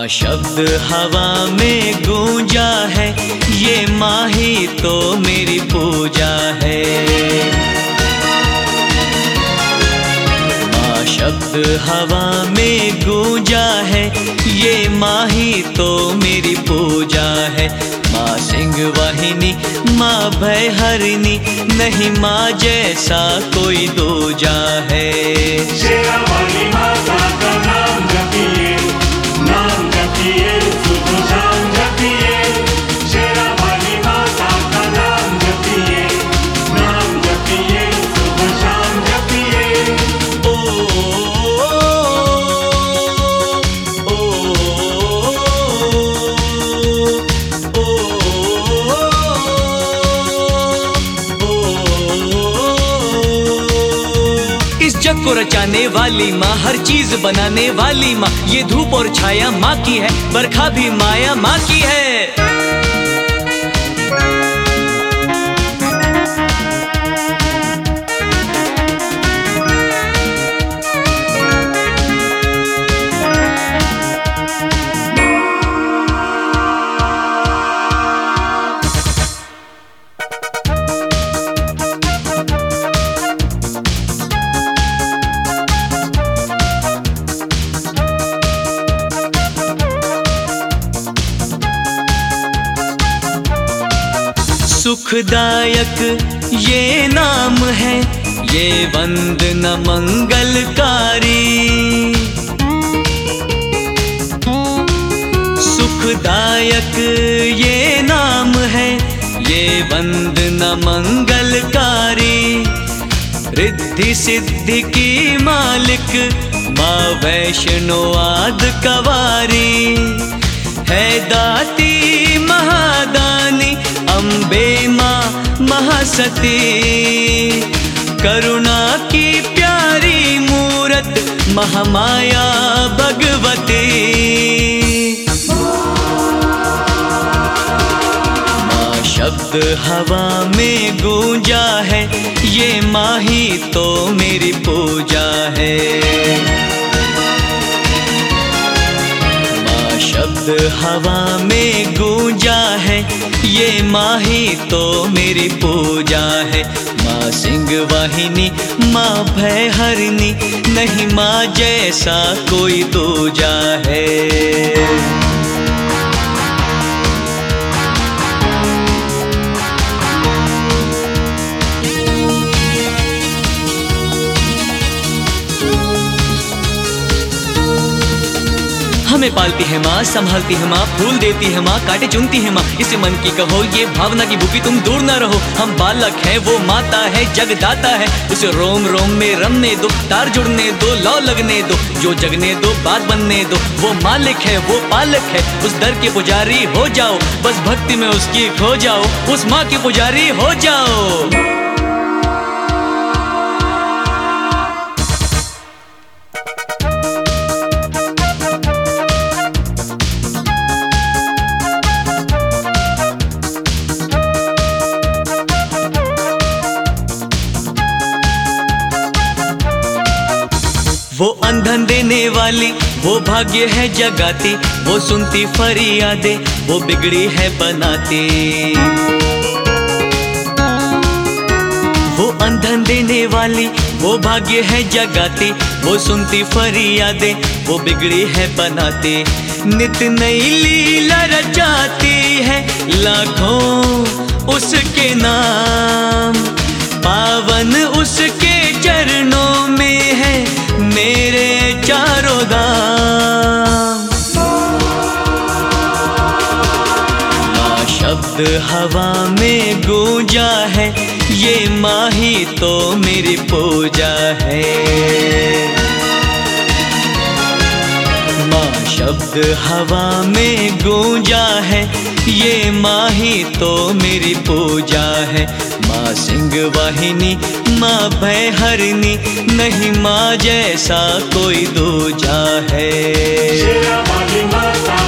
शब्द हवा में गूंजा है, ये माँ ही तो मेरी पूजा है। माँ शब्द हवा में गूंजा है, ये माँ ही तो मेरी पूजा है। माँ सिंह वाहिनी, माँ भय हरिणी, नहीं माँ जैसा कोई दूजा है। शेरा वाली माता का नाम जपिए, नाम जपिए, सुबह शाम जपिए। शेरा वाली माता का नाम जपिए, नाम जपिए, सुबह शाम जपिए। ओ ओ ओ इस जग को रचाने वाली माँ, हर चीज बनाने वाली माँ, ये धूप और छाया माँ की है, बरखा भी माया माँ की है। सुखदायक ये नाम है, ये वंदना मंगलकारी। सुखदायक ये नाम है, ये वंदना मंगलकारी। रिद्धि सिद्धि की मालिक माँ वैष्णो आद कवारी। है दाती महादानी अम्बे माँ महासती। करुणा की प्यारी मूरत महामाया भगवती। माँ शब्द हवा में गूंजा है, ये माँ ही तो मेरी पूजा है। शब्द हवा में गूंजा है, ये माँ ही तो मेरी पूजा है। माँ सिंह वाहिनी, माँ भय हरिणी, नहीं माँ जैसा कोई दूजा है। हमें पालती है माँ, संभालती है माँ, फूल देती है माँ, कांटे चुनती है माँ। इसे मन की कहो, ये भावना की भूखी तुम दूर न रहो। हम बालक हैं, वो माता है, जगदाता है। उसे रोम रोम में रमने दो, तार जुड़ने दो, लौ लगने दो, जो जगने दो, बात बनने दो। वो मालिक है, वो पालक है, उस दर के पुजारी हो जाओ। बस भक्ति में उसकी खो जाओ, उस माँ के पुजारी हो जाओ। वो अंधन देने वाली, वो भाग्य है जगाती। वो सुनती फरियादे, वो बिगड़ी है बनाती। वो अंधन देने वाली, वो भाग्य है जगाती। वो सुनती फरियादे, वो बिगड़ी है बनाती। नित नई लीला रचाती है, लाखों उसके नाम। पावन उसके चरणों में है मेरे चारों धाम। माँ शब्द हवा में गूंजा है, ये माँ ही तो मेरी पूजा है। माँ शब्द हवा में गूंजा है, ये माँ ही तो मेरी पूजा है। माँ सिंह वाहिनी, माँ भय हरिणी, नहीं माँ जैसा कोई दूजा है। शेरा वाली माता